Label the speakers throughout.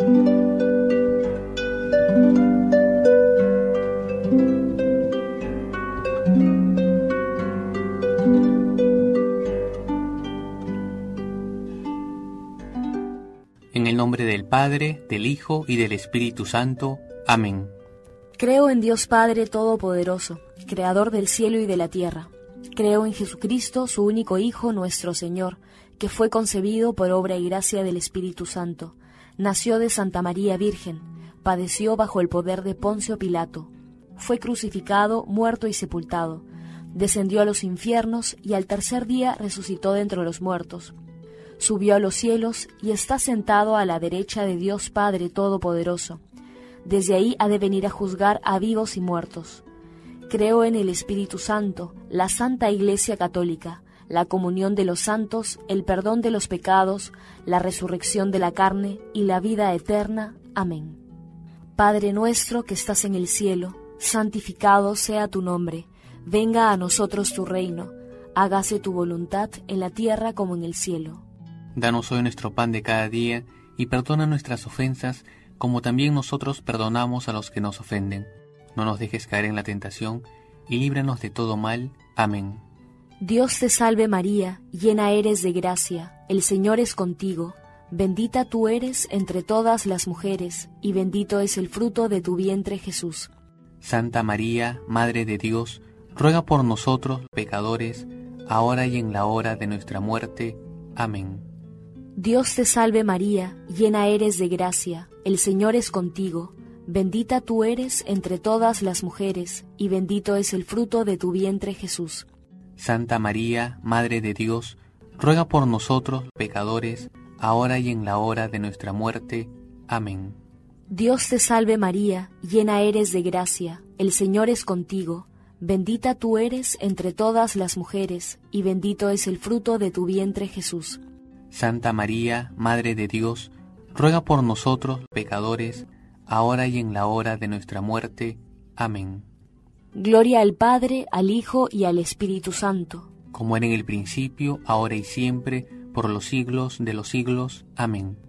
Speaker 1: En el nombre del Padre, del Hijo y del Espíritu Santo. Amén.
Speaker 2: Creo en Dios Padre Todopoderoso, Creador del cielo y de la tierra. Creo en Jesucristo, su único Hijo, nuestro Señor, que fue concebido por obra y gracia del Espíritu Santo. Nació de Santa María Virgen, padeció bajo el poder de Poncio Pilato. Fue crucificado, muerto y sepultado. Descendió a los infiernos y al tercer día resucitó de entre los muertos. Subió a los cielos y está sentado a la derecha de Dios Padre Todopoderoso. Desde ahí ha de venir a juzgar a vivos y muertos. Creo en el Espíritu Santo, la Santa Iglesia Católica, la comunión de los santos, el perdón de los pecados, la resurrección de la carne y la vida eterna. Amén. Padre nuestro que estás en el cielo, santificado sea tu nombre. Venga a nosotros tu reino. Hágase tu voluntad en la tierra como en el cielo.
Speaker 1: Danos hoy nuestro pan de cada día, y perdona nuestras ofensas, como también nosotros perdonamos a los que nos ofenden. No nos dejes caer en la tentación, y líbranos de todo mal. Amén.
Speaker 2: Dios te salve María, llena eres de gracia, el Señor es contigo. Bendita tú eres entre todas las mujeres, y bendito es el fruto de tu vientre Jesús.
Speaker 1: Santa María, Madre de Dios, ruega por nosotros, pecadores, ahora y en la hora de nuestra muerte. Amén.
Speaker 2: Dios te salve María, llena eres de gracia, el Señor es contigo. Bendita tú eres entre todas las mujeres, y bendito es el fruto de tu vientre Jesús.
Speaker 1: Santa María, Madre de Dios, ruega por nosotros, pecadores, ahora y en la hora de nuestra muerte. Amén.
Speaker 2: Dios te salve María, llena eres de gracia, el Señor es contigo. Bendita tú eres entre todas las mujeres, y bendito es el fruto de tu vientre Jesús.
Speaker 1: Santa María, Madre de Dios, ruega por nosotros, pecadores, ahora y en la hora de nuestra muerte. Amén.
Speaker 2: Gloria al Padre, al Hijo y al Espíritu Santo.
Speaker 1: Como era en el principio, ahora y siempre, por los siglos de los siglos. Amén.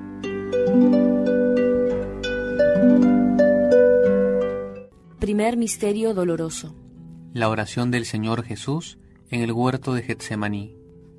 Speaker 2: Primer misterio doloroso.
Speaker 1: La oración del Señor Jesús en el huerto de Getsemaní.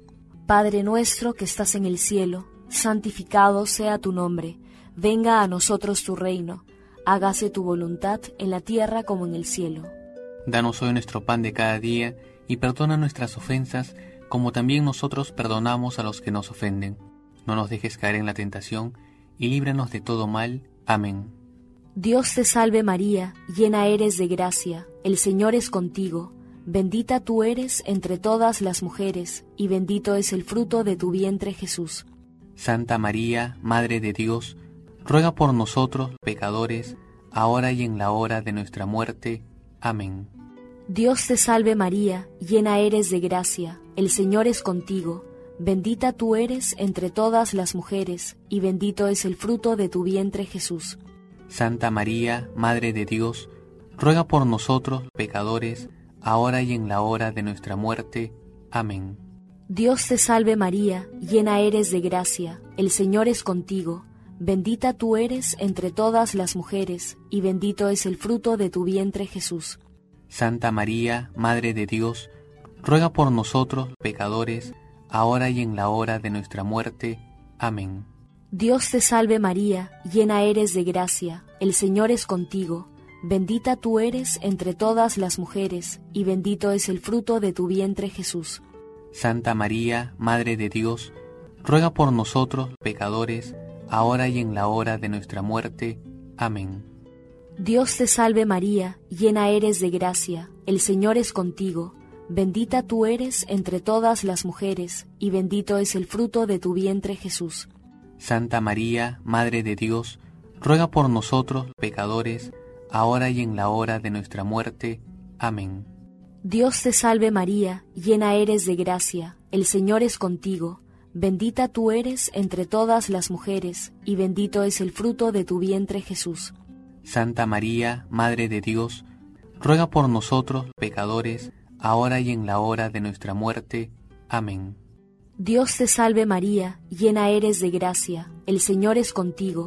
Speaker 2: Padre nuestro que estás en el cielo, santificado sea tu nombre. Venga a nosotros tu reino. Hágase tu voluntad en la tierra como en el cielo.
Speaker 1: Danos hoy nuestro pan de cada día, y perdona nuestras ofensas, como también nosotros perdonamos a los que nos ofenden. No nos dejes caer en la tentación, y líbranos de todo mal. Amén.
Speaker 2: Dios te salve María, llena eres de gracia, el Señor es contigo. Bendita tú eres entre todas las mujeres, y bendito es el fruto de tu vientre Jesús.
Speaker 1: Santa María, Madre de Dios, ruega por nosotros, pecadores, ahora y en la hora de nuestra muerte. Amén.
Speaker 2: Dios te salve María, llena eres de gracia, el Señor es contigo. Bendita tú eres entre todas las mujeres, y bendito es el fruto de tu vientre Jesús.
Speaker 1: Santa María, Madre de Dios, ruega por nosotros, pecadores, ahora y en la hora de nuestra muerte. Amén.
Speaker 2: Dios te salve María, llena eres de gracia, el Señor es contigo. Bendita tú eres entre todas las mujeres, y bendito es el fruto de tu vientre Jesús.
Speaker 1: Santa María, Madre de Dios, ruega por nosotros, pecadores, ahora y en la hora de nuestra muerte. Amén.
Speaker 2: Dios te salve María, llena eres de gracia, el Señor es contigo. Bendita tú eres entre todas las mujeres, y bendito es el fruto de tu vientre Jesús.
Speaker 1: Santa María, Madre de Dios, ruega por nosotros, pecadores, ahora y en la hora de nuestra muerte. Amén.
Speaker 2: Dios te salve María, llena eres de gracia, el Señor es contigo. Bendita tú eres entre todas las mujeres, y bendito es el fruto de tu vientre Jesús.
Speaker 1: Santa María, Madre de Dios, ruega por nosotros, pecadores, ahora y en la hora de nuestra muerte. Amén.
Speaker 2: Dios te salve María, llena eres de gracia, el Señor es contigo. Bendita tú eres entre todas las mujeres, y bendito es el fruto de tu vientre Jesús.
Speaker 1: Santa María, Madre de Dios, ruega por nosotros, pecadores, ahora y en la hora de nuestra muerte. Amén.
Speaker 2: Dios te salve María, llena eres de gracia, el Señor es contigo.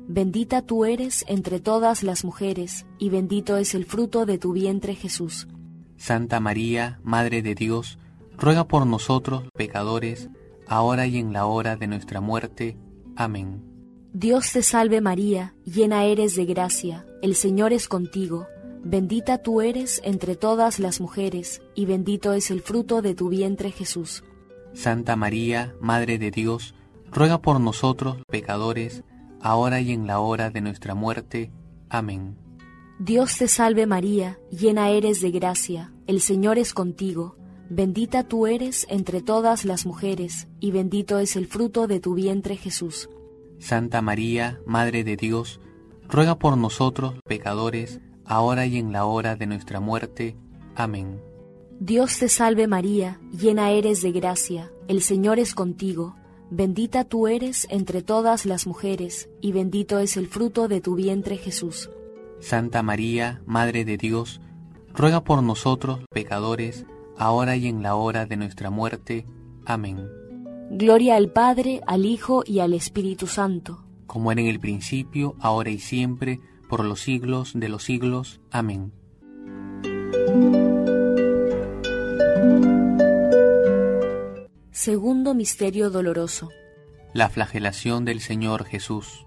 Speaker 2: bendita tú eres entre todas las mujeres, y bendito es el fruto de tu vientre Jesús.
Speaker 1: Santa María, Madre de Dios, ruega por nosotros pecadores, ahora y en la hora de nuestra muerte. Amén.
Speaker 2: Dios te salve María, llena eres de gracia, el Señor es contigo. Bendita tú eres entre todas las mujeres, y bendito es el fruto de tu vientre Jesús.
Speaker 1: Santa María, Madre de Dios, ruega por nosotros pecadores, ahora y en la hora de nuestra muerte. Amén.
Speaker 2: Dios te salve María, llena eres de gracia, el Señor es contigo. Bendita tú eres entre todas las mujeres, y bendito es el fruto de tu vientre Jesús.
Speaker 1: Santa María, Madre de Dios, ruega por nosotros pecadores, ahora y en la hora de nuestra muerte. Amén.
Speaker 2: Dios te salve María, llena eres de gracia, el Señor es contigo. Bendita tú eres entre todas las mujeres, y bendito es el fruto de tu vientre Jesús.
Speaker 1: Santa María, Madre de Dios, ruega por nosotros pecadores, ahora y en la hora de nuestra muerte. Amén.
Speaker 2: Gloria al Padre, al Hijo y al Espíritu Santo,
Speaker 1: como era en el principio, ahora y siempre, por los siglos de los siglos. Amén.
Speaker 2: Segundo misterio doloroso.
Speaker 1: La flagelación del Señor Jesús.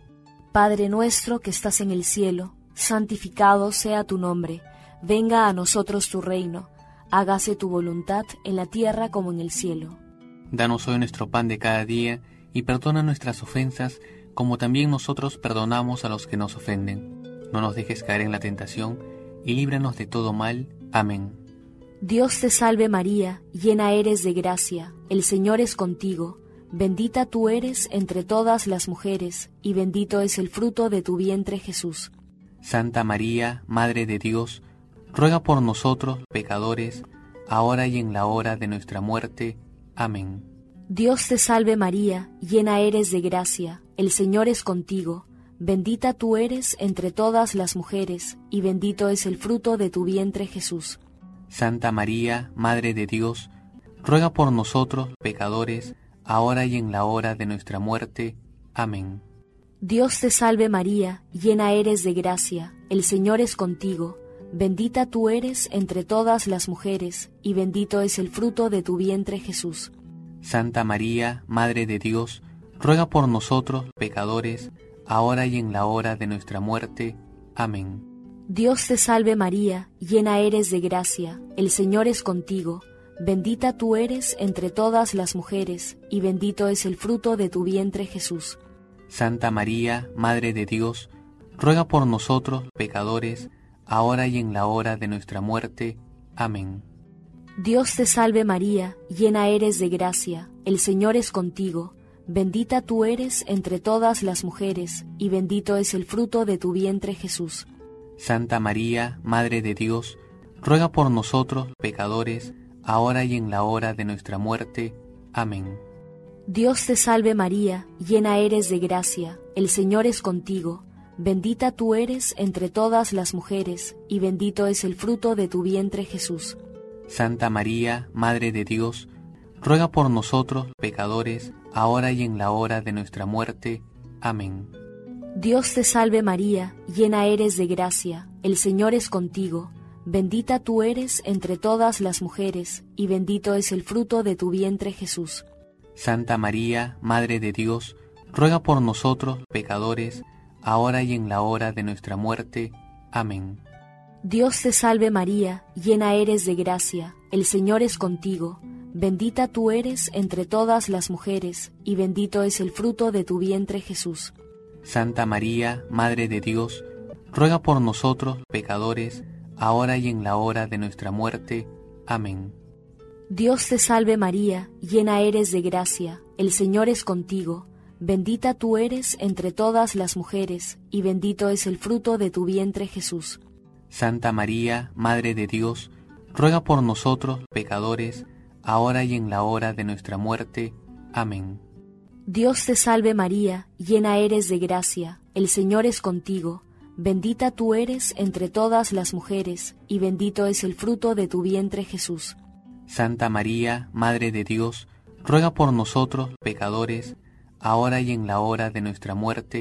Speaker 2: Padre nuestro que estás en el cielo, santificado sea tu nombre. Venga a nosotros tu reino. Hágase tu voluntad en la tierra como en el cielo.
Speaker 1: Danos hoy nuestro pan de cada día, y perdona nuestras ofensas, como también nosotros perdonamos a los que nos ofenden. No nos dejes caer en la tentación, y líbranos de todo mal. Amén.
Speaker 2: Dios te salve María, llena eres de gracia, el Señor es contigo. Bendita tú eres entre todas las mujeres, y bendito es el fruto de tu vientre Jesús.
Speaker 1: Santa María, Madre de Dios, ruega por nosotros pecadores, ahora y en la hora de nuestra muerte. Amén.
Speaker 2: Dios te salve María, llena eres de gracia, el Señor es contigo. Bendita tú eres entre todas las mujeres, y bendito es el fruto de tu vientre Jesús.
Speaker 1: Santa María, Madre de Dios, ruega por nosotros pecadores, ahora y en la hora de nuestra muerte. Amén.
Speaker 2: Dios te salve María, llena eres de gracia, el Señor es contigo. Bendita tú eres entre todas las mujeres, y bendito es el fruto de tu vientre Jesús.
Speaker 1: Santa María, Madre de Dios, ruega por nosotros pecadores, ahora y en la hora de nuestra muerte. Amén.
Speaker 2: Dios te salve María, llena eres de gracia, el Señor es contigo. Bendita tú eres entre todas las mujeres, y bendito es el fruto de tu vientre Jesús.
Speaker 1: Santa María, Madre de Dios, ruega por nosotros pecadores, ahora y en la hora de nuestra muerte. Amén.
Speaker 2: Dios te salve María, llena eres de gracia, el Señor es contigo. Bendita tú eres entre todas las mujeres, y bendito es el fruto de tu vientre Jesús.
Speaker 1: Santa María, Madre de Dios, ruega por nosotros pecadores, ahora y en la hora de nuestra muerte. Amén.
Speaker 2: Dios te salve María, llena eres de gracia, el Señor es contigo. Bendita tú eres entre todas las mujeres, y bendito es el fruto de tu vientre Jesús.
Speaker 1: Santa María, Madre de Dios, ruega por nosotros pecadores, ahora y en la hora de nuestra muerte. Amén.
Speaker 2: Dios te salve María, llena eres de gracia, el Señor es contigo. Bendita tú eres entre todas las mujeres, y bendito es el fruto de tu vientre Jesús.
Speaker 1: Santa María, Madre de Dios, ruega por nosotros pecadores, ahora y en la hora de nuestra muerte. Amén.
Speaker 2: Dios te salve María, llena eres de gracia, el Señor es contigo. Bendita tú eres entre todas las mujeres, y bendito es el fruto de tu vientre Jesús.
Speaker 1: Santa María, Madre de Dios, ruega por nosotros pecadores, ahora y en la hora de nuestra muerte. Amén.
Speaker 2: Dios te salve María, llena eres de gracia, el Señor es contigo. Bendita tú eres entre todas las mujeres, y bendito es el fruto de tu vientre Jesús.
Speaker 1: Santa María, Madre de Dios, ruega por nosotros pecadores, ahora y en la hora de nuestra muerte. Amén.
Speaker 2: Dios te salve María, llena eres de gracia, el Señor es contigo. Bendita tú eres entre todas las mujeres, y bendito es el fruto de tu vientre Jesús.
Speaker 1: Santa María, Madre de Dios, ruega por nosotros pecadores, ahora y en la hora de nuestra muerte.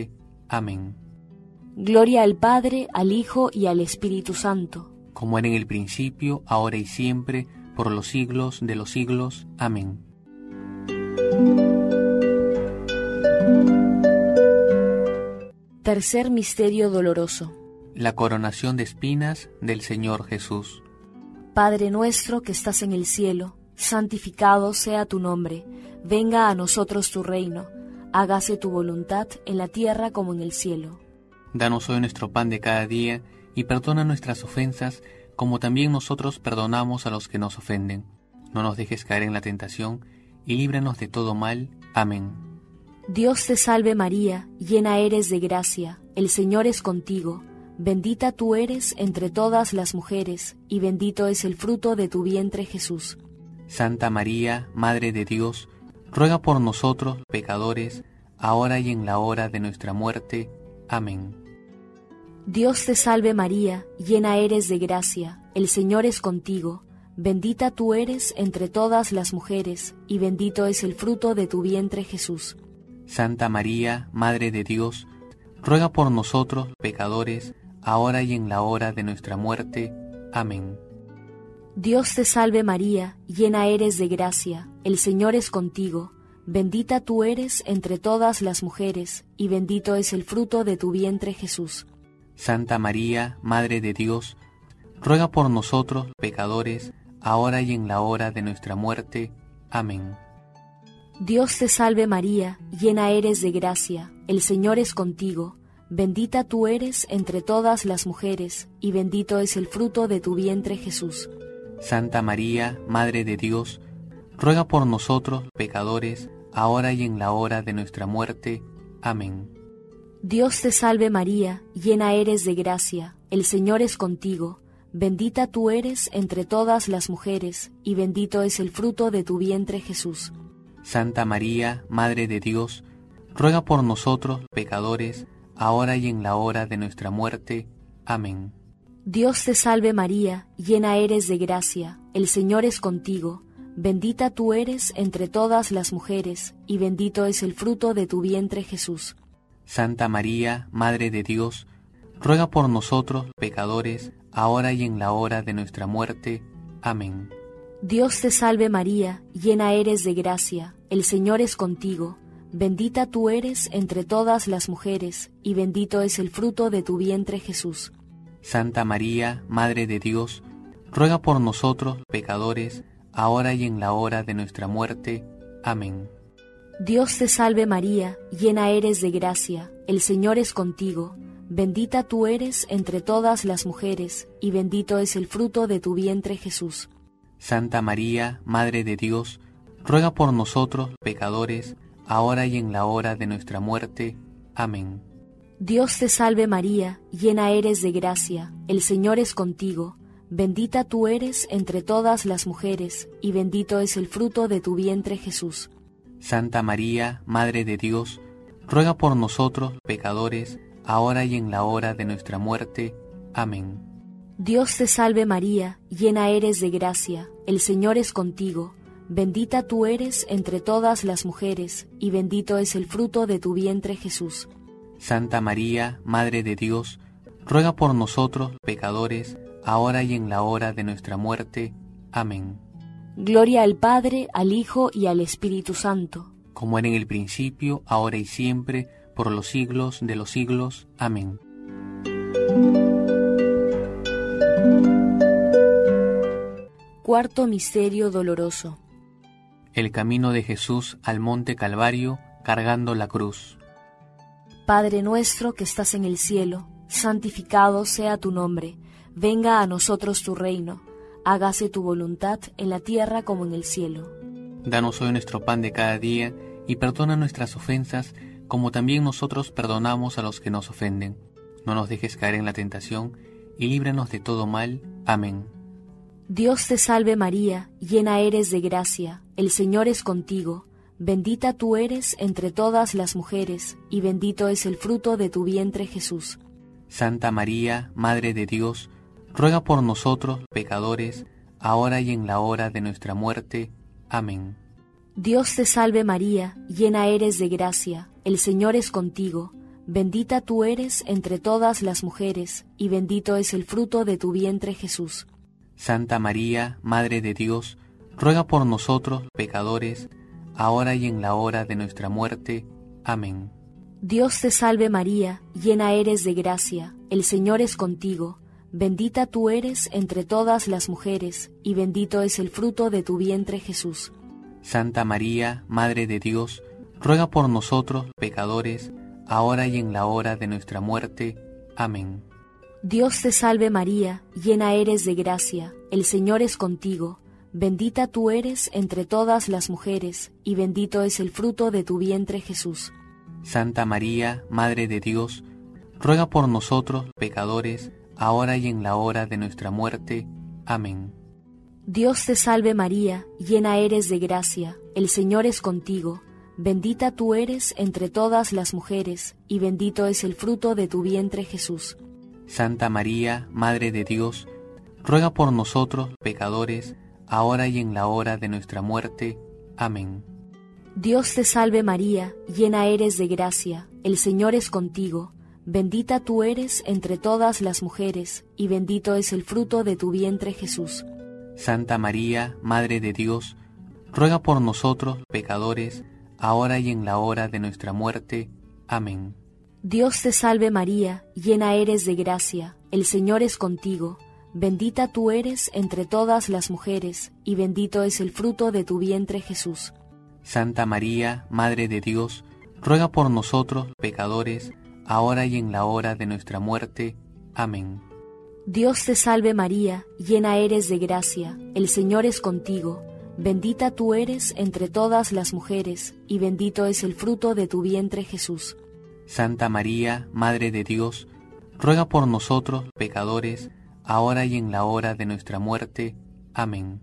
Speaker 1: Amén.
Speaker 2: Gloria al Padre, al Hijo y al Espíritu Santo.
Speaker 1: Como era en el principio, ahora y siempre, por los siglos de los siglos. Amén.
Speaker 2: Tercer misterio doloroso.
Speaker 1: La coronación de espinas del Señor Jesús.
Speaker 2: Padre nuestro que estás en el cielo, santificado sea tu nombre. Venga a nosotros tu reino. Hágase tu voluntad en la tierra como en el cielo.
Speaker 1: Danos hoy nuestro pan de cada día, y perdona nuestras ofensas, como también nosotros perdonamos a los que nos ofenden. No nos dejes caer en la tentación, y líbranos de todo mal. Amén.
Speaker 2: Dios te salve María, llena eres de gracia, el Señor es contigo. Bendita tú eres entre todas las mujeres, y bendito es el fruto de tu vientre Jesús.
Speaker 1: Santa María, Madre de Dios, ruega por nosotros, pecadores, ahora y en la hora de nuestra muerte. Amén.
Speaker 2: Dios te salve María, llena eres de gracia, el Señor es contigo. Bendita tú eres entre todas las mujeres, y bendito es el fruto de tu vientre Jesús.
Speaker 1: Santa María, Madre de Dios, ruega por nosotros, pecadores, ahora y en la hora de nuestra muerte. Amén.
Speaker 2: Dios te salve María, llena eres de gracia, el Señor es contigo. Bendita tú eres entre todas las mujeres, y bendito es el fruto de tu vientre Jesús.
Speaker 1: Santa María, Madre de Dios, ruega por nosotros, pecadores, ahora y en la hora de nuestra muerte. Amén.
Speaker 2: Dios te salve María, llena eres de gracia, el Señor es contigo. Bendita tú eres entre todas las mujeres, y bendito es el fruto de tu vientre Jesús.
Speaker 1: Santa María, Madre de Dios, ruega por nosotros, pecadores, ahora y en la hora de nuestra muerte. Amén.
Speaker 2: Dios te salve María, llena eres de gracia, el Señor es contigo. Bendita tú eres entre todas las mujeres, y bendito es el fruto de tu vientre Jesús.
Speaker 1: Santa María, Madre de Dios, ruega por nosotros, pecadores, ahora y en la hora de nuestra muerte. Amén.
Speaker 2: Dios te salve María, llena eres de gracia, el Señor es contigo. Bendita tú eres entre todas las mujeres, y bendito es el fruto de tu vientre Jesús.
Speaker 1: Santa María, Madre de Dios, ruega por nosotros, pecadores, ahora y en la hora de nuestra muerte. Amén.
Speaker 2: Dios te salve María, llena eres de gracia, el Señor es contigo. Bendita tú eres entre todas las mujeres, y bendito es el fruto de tu vientre Jesús.
Speaker 1: Santa María, Madre de Dios, ruega por nosotros, pecadores, ahora y en la hora de nuestra muerte. Amén.
Speaker 2: Dios te salve María, llena eres de gracia, el Señor es contigo. Bendita tú eres entre todas las mujeres, y bendito es el fruto de tu vientre Jesús.
Speaker 1: Santa María, Madre de Dios, ruega por nosotros, pecadores, ahora y en la hora de nuestra muerte. Amén.
Speaker 2: Dios te salve María, llena eres de gracia, el Señor es contigo. Bendita tú eres entre todas las mujeres, y bendito es el fruto de tu vientre Jesús.
Speaker 1: Santa María, Madre de Dios, ruega por nosotros, pecadores, ahora y en la hora de nuestra muerte. Amén.
Speaker 2: Dios te salve María, llena eres de gracia, el Señor es contigo. Bendita tú eres entre todas las mujeres, y bendito es el fruto de tu vientre Jesús.
Speaker 1: Santa María, Madre de Dios, ruega por nosotros, pecadores, ahora y en la hora de nuestra muerte. Amén.
Speaker 2: Gloria al Padre, al Hijo y al Espíritu Santo.
Speaker 1: Como era en el principio, ahora y siempre, por los siglos de los siglos. Amén.
Speaker 2: Cuarto misterio doloroso.
Speaker 1: El camino de Jesús al monte Calvario, cargando la cruz.
Speaker 2: Padre nuestro que estás en el cielo, santificado sea tu nombre. Venga a nosotros tu reino. Hágase tu voluntad en la tierra como en el cielo.
Speaker 1: Danos hoy nuestro pan de cada día, y perdona nuestras ofensas, como también nosotros perdonamos a los que nos ofenden. No nos dejes caer en la tentación, y líbranos de todo mal. Amén.
Speaker 2: Dios te salve María, llena eres de gracia, el Señor es contigo. Bendita tú eres entre todas las mujeres, y bendito es el fruto de tu vientre Jesús.
Speaker 1: Santa María, Madre de Dios, ruega por nosotros, pecadores, ahora y en la hora de nuestra muerte. Amén.
Speaker 2: Dios te salve María, llena eres de gracia, el Señor es contigo. bendita tú eres entre todas las mujeres, y bendito es el fruto de tu vientre Jesús.
Speaker 1: Santa María, Madre de Dios, ruega por nosotros pecadores, ahora y en la hora de nuestra muerte. Amén.
Speaker 2: Dios te salve María, llena eres de gracia, el Señor es contigo, bendita tú eres entre todas las mujeres, y bendito es el fruto de tu vientre Jesús.
Speaker 1: Santa María, Madre de Dios, ruega por nosotros pecadores, ahora y en la hora de nuestra muerte. Amén.
Speaker 2: Dios te salve María, llena eres de gracia, el Señor es contigo, bendita tú eres entre todas las mujeres, y bendito es el fruto de tu vientre Jesús.
Speaker 1: Santa María, Madre de Dios, ruega por nosotros pecadores, ahora y en la hora de nuestra muerte. Amén.
Speaker 2: Dios te salve María, llena eres de gracia, el Señor es contigo, bendita tú eres entre todas las mujeres, y bendito es el fruto de tu vientre Jesús.
Speaker 1: Santa María, Madre de Dios, ruega por nosotros pecadores, ahora y en la hora de nuestra muerte. Amén.
Speaker 2: Dios te salve María, llena eres de gracia, el Señor es contigo, bendita tú eres entre todas las mujeres, y bendito es el fruto de tu vientre Jesús.
Speaker 1: Santa María, Madre de Dios, ruega por nosotros pecadores, ahora y en la hora de nuestra muerte. Amén.
Speaker 2: Dios te salve María, llena eres de gracia, el Señor es contigo, bendita tú eres entre todas las mujeres, y bendito es el fruto de tu vientre Jesús.
Speaker 1: Santa María, Madre de Dios, ruega por nosotros pecadores, ahora y en la hora de nuestra muerte. Amén.
Speaker 2: Dios te salve María, llena eres de gracia, el Señor es contigo, bendita tú eres entre todas las mujeres, y bendito es el fruto de tu vientre Jesús.
Speaker 1: Santa María, Madre de Dios, ruega por nosotros pecadores, ahora y en la hora de nuestra muerte. Amén.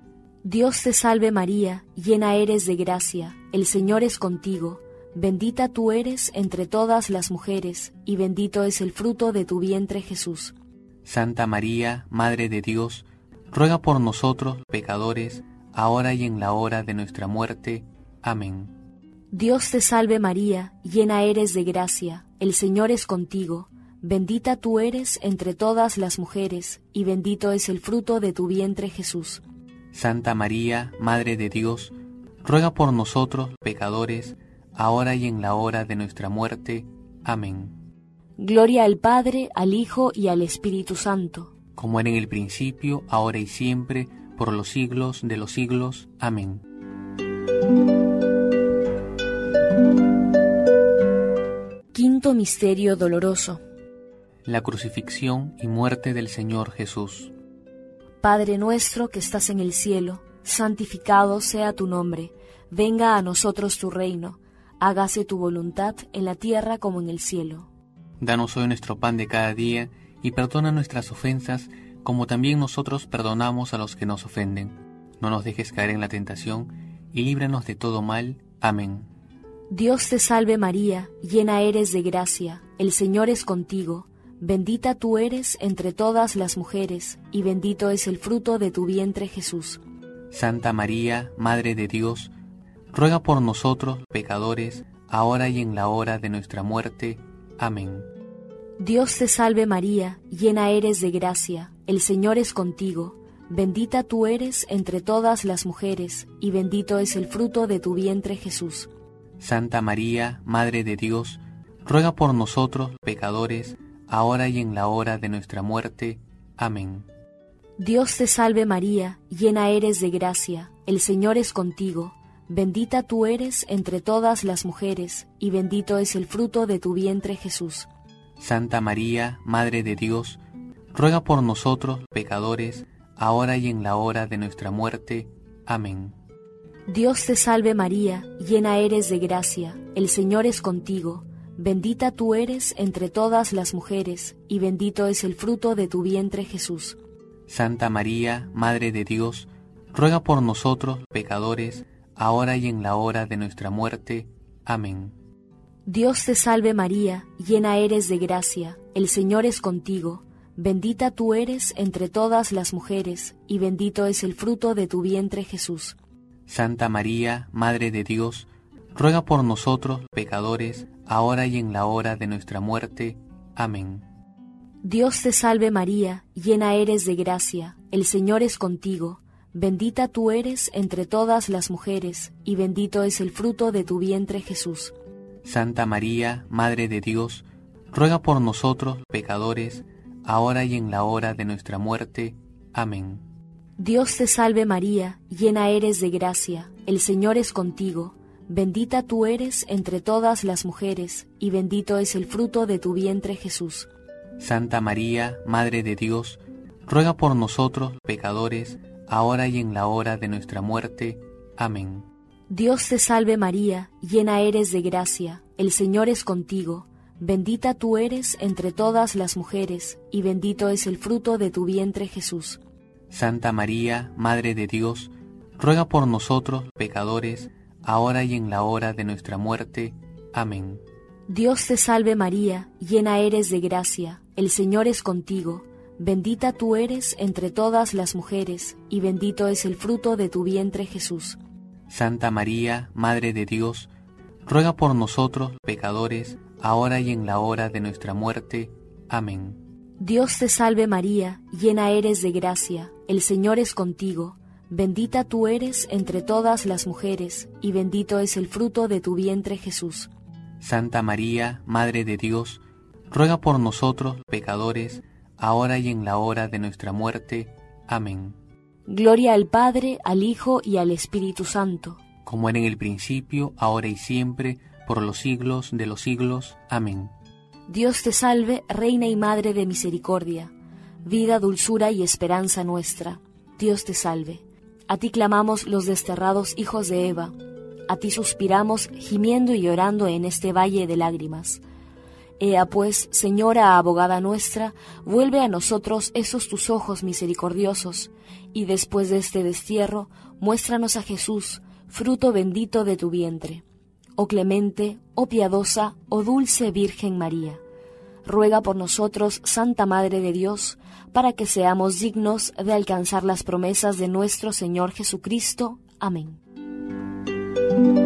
Speaker 2: Dios te salve María, llena eres de gracia, el Señor es contigo, bendita tú eres entre todas las mujeres, y bendito es el fruto de tu vientre Jesús.
Speaker 1: Santa María, Madre de Dios, ruega por nosotros pecadores, ahora y en la hora de nuestra muerte. Amén.
Speaker 2: Dios te salve María, llena eres de gracia, el Señor es contigo, bendita tú eres entre todas las mujeres, y bendito es el fruto de tu vientre Jesús.
Speaker 1: Santa María, Madre de Dios, ruega por nosotros pecadores, ahora y en la hora de nuestra muerte. Amén.
Speaker 2: Gloria al Padre, al Hijo y al Espíritu Santo,
Speaker 1: como era en el principio, ahora y siempre, por los siglos de los siglos. Amén.
Speaker 2: Quinto misterio doloroso.
Speaker 1: La crucifixión y muerte del Señor Jesús.
Speaker 2: Padre nuestro que estás en el cielo, santificado sea tu nombre. Venga a nosotros tu reino. Hágase tu voluntad en la tierra como en el cielo.
Speaker 1: Danos hoy nuestro pan de cada día, y perdona nuestras ofensas, como también nosotros perdonamos a los que nos ofenden. No nos dejes caer en la tentación, y líbranos de todo mal. Amén.
Speaker 2: Dios te salve María, llena eres de gracia, el Señor es contigo. Bendita tú eres entre todas las mujeres, y bendito es el fruto de tu vientre Jesús.
Speaker 1: Santa María, Madre de Dios, ruega por nosotros pecadores, ahora y en la hora de nuestra muerte. Amén.
Speaker 2: Dios te salve María, llena eres de gracia, el Señor es contigo, bendita tú eres entre todas las mujeres, y bendito es el fruto de tu vientre Jesús.
Speaker 1: Santa María, Madre de Dios, ruega por nosotros pecadores, ahora y en la hora de nuestra muerte. Amén.
Speaker 2: Dios te salve María, llena eres de gracia, el Señor es contigo, bendita tú eres entre todas las mujeres, y bendito es el fruto de tu vientre Jesús.
Speaker 1: Santa María, Madre de Dios, ruega por nosotros pecadores, ahora y en la hora de nuestra muerte. Amén.
Speaker 2: Dios te salve María, llena eres de gracia, el Señor es contigo, bendita tú eres entre todas las mujeres, y bendito es el fruto de tu vientre Jesús.
Speaker 1: Santa María, Madre de Dios, ruega por nosotros pecadores, ahora y en la hora de nuestra muerte. Amén.
Speaker 2: Dios te salve María, llena eres de gracia, el Señor es contigo, bendita tú eres entre todas las mujeres, y bendito es el fruto de tu vientre Jesús.
Speaker 1: Santa María, Madre de Dios, ruega por nosotros pecadores, ahora y en la hora de nuestra muerte. Amén.
Speaker 2: Dios te salve María, llena eres de gracia, el Señor es contigo. Bendita tú eres entre todas las mujeres, y bendito es el fruto de tu vientre Jesús.
Speaker 1: Santa María, Madre de Dios, ruega por nosotros pecadores, ahora y en la hora de nuestra muerte. Amén.
Speaker 2: Dios te salve María, llena eres de gracia, el Señor es contigo. Bendita tú eres entre todas las mujeres, y bendito es el fruto de tu vientre Jesús.
Speaker 1: Santa María, Madre de Dios, ruega por nosotros pecadores, ahora y en la hora de nuestra muerte. Amén.
Speaker 2: Dios te salve María, llena eres de gracia, el Señor es contigo. Bendita tú eres entre todas las mujeres, y bendito es el fruto de tu vientre Jesús.
Speaker 1: Santa María, Madre de Dios, ruega por nosotros pecadores, ahora y en la hora de nuestra muerte. Amén.
Speaker 2: Dios te salve María, llena eres de gracia, el Señor es contigo. Bendita tú eres entre todas las mujeres, y bendito es el fruto de tu vientre Jesús.
Speaker 1: Santa María, Madre de Dios, ruega por nosotros pecadores, ahora y en la hora de nuestra muerte. Amén.
Speaker 2: Dios te salve María, llena eres de gracia, el Señor es contigo. Bendita tú eres entre todas las mujeres, y bendito es el fruto de tu vientre Jesús.
Speaker 1: Santa María, Madre de Dios, ruega por nosotros pecadores, ahora y en la hora de nuestra muerte. Amén.
Speaker 2: Gloria al Padre, al Hijo y al Espíritu Santo,
Speaker 1: como era en el principio, ahora y siempre, por los siglos de los siglos. Amén.
Speaker 2: Dios te salve, Reina y Madre de misericordia, vida, dulzura y esperanza nuestra. Dios te salve. A ti clamamos los desterrados hijos de Eva, a ti suspiramos, gimiendo y llorando en este valle de lágrimas. Ea pues, Señora abogada nuestra, vuelve a nosotros esos tus ojos misericordiosos, y después de este destierro, muéstranos a Jesús, fruto bendito de tu vientre. Oh clemente, oh piadosa, oh dulce Virgen María, ruega por nosotros, Santa Madre de Dios, para que seamos dignos de alcanzar las promesas de nuestro Señor Jesucristo. Amén.